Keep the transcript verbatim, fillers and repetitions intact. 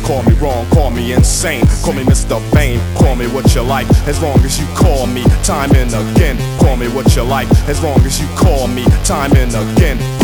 Call me wrong, call me insane, call me Mister Vain, call me what you like, as long as you call me time and again. Call me what you like, as long as you call me time and again.